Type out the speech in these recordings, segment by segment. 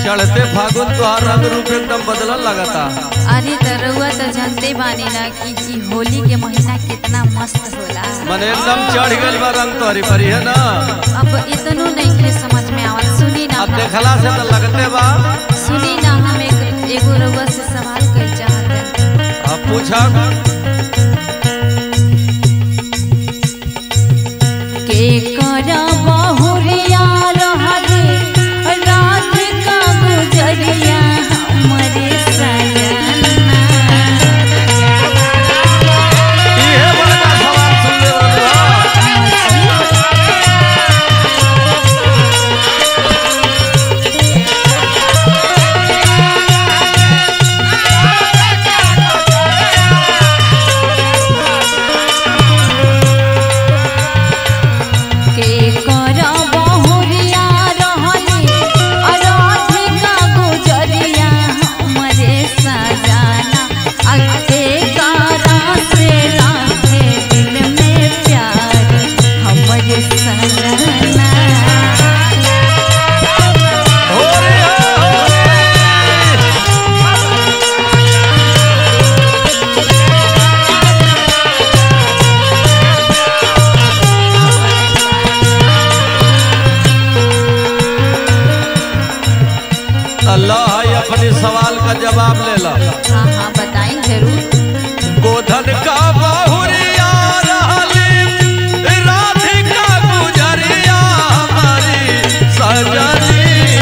चढ़ते फागुन तुहार रंग रूप एकदम बदलल लगता। अरे रउआ तो जानते बानी ना कि होली के महीना कितना मस्त होला। मन एकदम चढ़ गइल बा रंग तोहरी परी है ना। अब इतनो नहीं के समझ में आवत। सुनी ना, अब देखला से तो लगते बा। सुनी ना, हम एगो रउआ से सवाल कर चाहत हैं। अब पूछा के करा बहुरिया रहले रात का गुजरिया हमरे सजना। इहे बड़का सवाल सुन ले अल्लाह अपने सवाल का जवाब ले ला। हाँ हाँ बताएं जरूर। गोधन का बहुरिया रहली राधिका गुजरिया हमारी सजनी।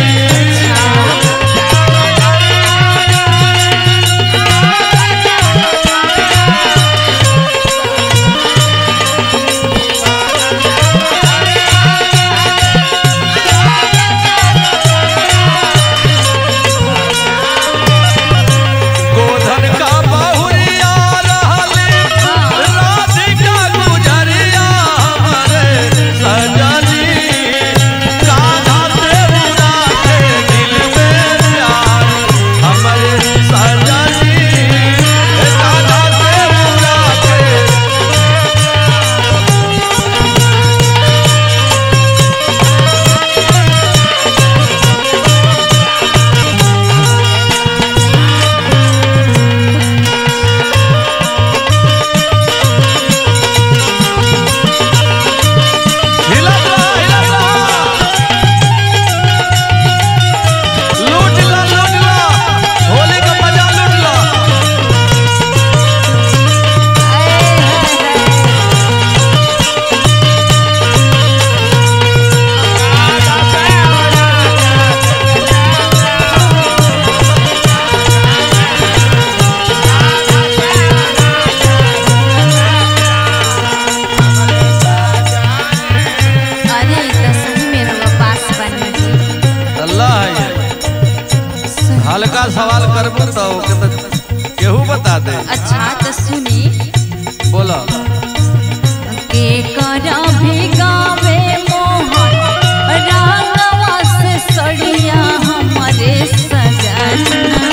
हल्का सवाल करबू तो केहू बता दे। अच्छा तो सुनी। बोला के करा भिगावे मोहन रागवा से सड़िया हमरे सजना।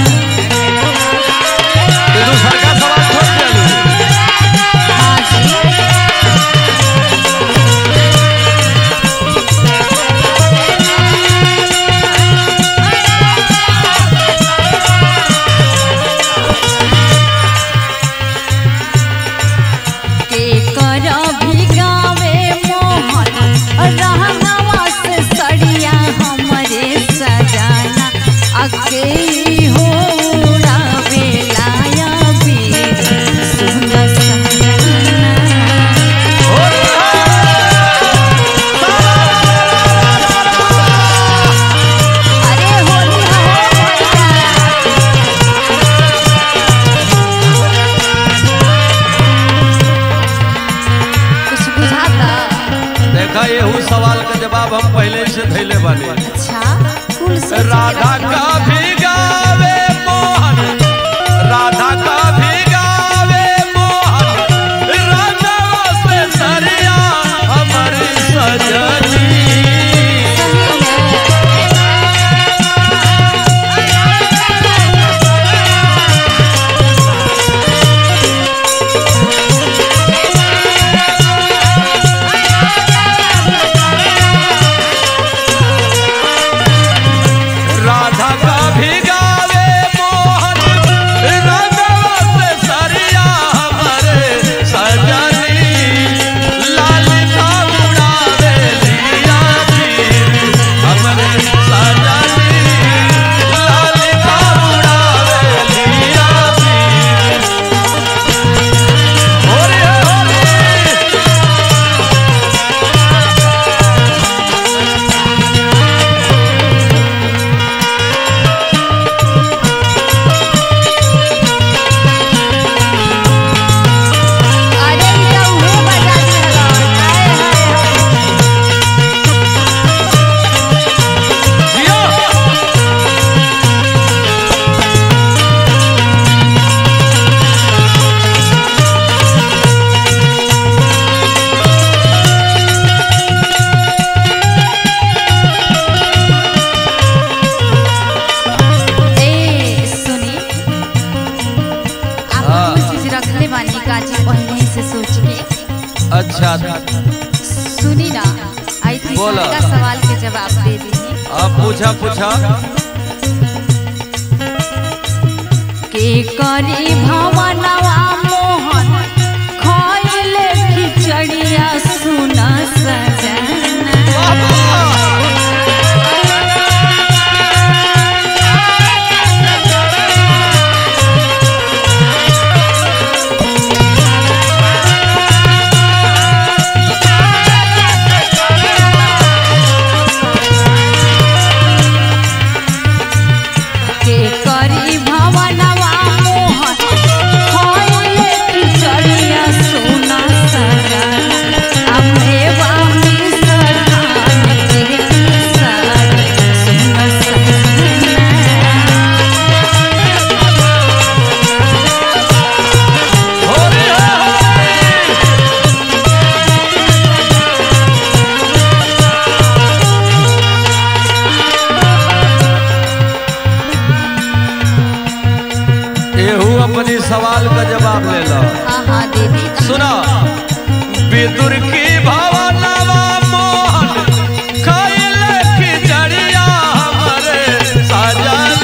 दूसरा का सवाल छोड़ देलू। हाँ जी। एहू सवाल का जवाब हम पहले से धैले बानी। अच्छा कुल राधा का भिगावे मोहन राधा का भिगावे मोहन राधा से सरिया हमारी सजनी। अच्छा सुनी ना, आई थी बोला। का सवाल के जवाब दे दी। अब पूछा पूछा के करी भवनवा मोहन खइले खिचड़िया सुना सजना। के करी भवनवा मोहन खइले खिचड़िया सुना सजना। अम्मे वामी सखान के साथ सुना सजना। एहू अपनी सवाल का जवाब ले लो। हाँ हाँ दीदी सुना विदुर की भवनवा मोहन खइले खिचड़िया हमरे सजन।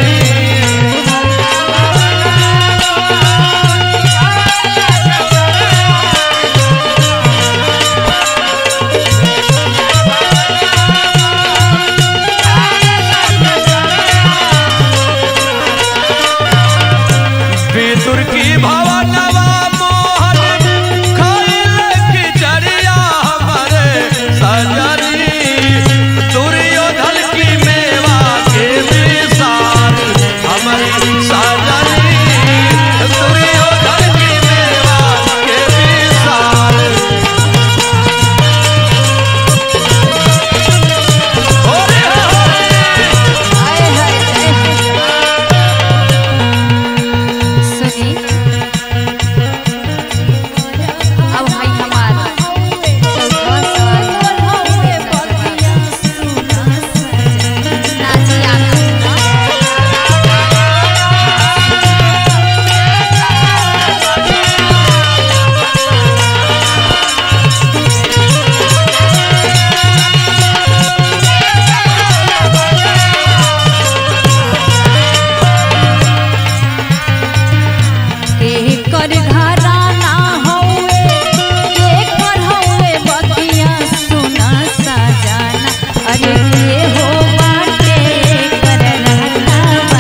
विदुर की भवनवा मोहन खइले खिचड़िया हमरे सजनी। दुर्योधन की मेवा के विसार हमारी सजनी। दुर्योधन की मेवा के विसार। होरे आए हाय सुनी, अब भाई हमारा चौथा सवाल नाची आना। के कर घराना हौवे के कर हौवे बतिया सुना सजना। अरे के हो बाटे कर रहता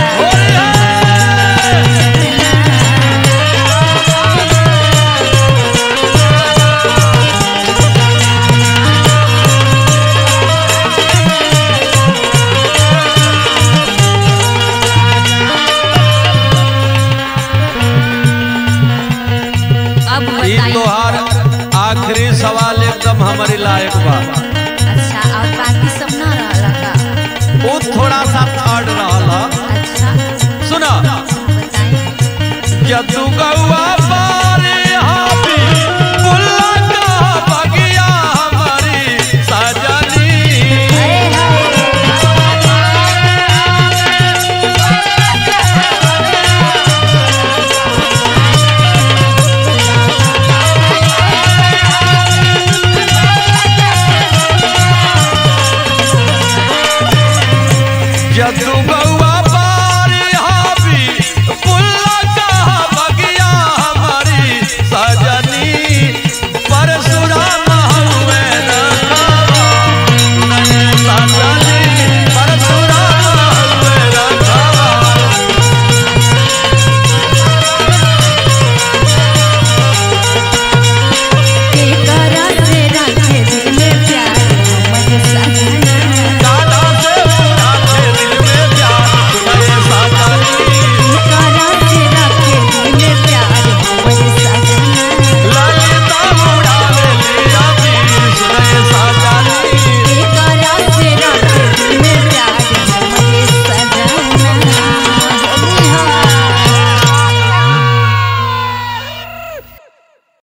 अब ई बताइए। तोहार आखिरी सवाल एकदम हमारी लायक बा। अच्छा और बाकी सब ना रहला का? वो थोड़ा सा थर्ड रहला। अच्छा सुना बताइए। यदु गौआ बारे हाबी बुल्ला का बगिया हमारी सजनी। अरे हाय यदु